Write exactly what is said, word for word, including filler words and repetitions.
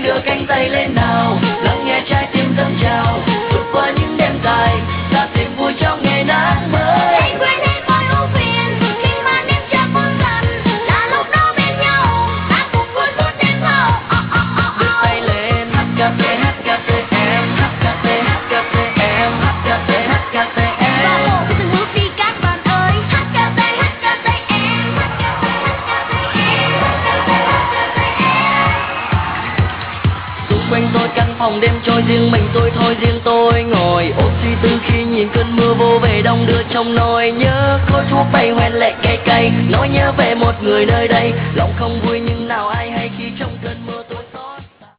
hãy đưa cánh tay lên nào, lắng nghe trái tim dâng trào, vượt qua những đêm dài, ta tìm vui trong ngày nắng mới. Hãy quên hết mọi ưu phiền, khi màn đêm chẳng buồn dần, là lúc đó bên nhau, ta cùng vui phút đêm thâu. Đưa tay lên, hát cà phê, hát cà phê em, hát cà phê, hát cà phê em, hát cà phê, hát cà phê em. Và một từng bước đi các bạn ơi, hát cà phê, hát cà phê em, hát cà phê, hát cà phê em, hát cà phê, hát cà phê em. Xung quanh tôi căn phòng đêm trôi, riêng mình tôi thôi, riêng tôi ngồi ôm suy tư khi nhìn cơn mưa vô về đông đưa trong nỗi nhớ. Khói thuốc bay hoen lệ cay cay, nói nhớ về một người nơi đây, lòng không vui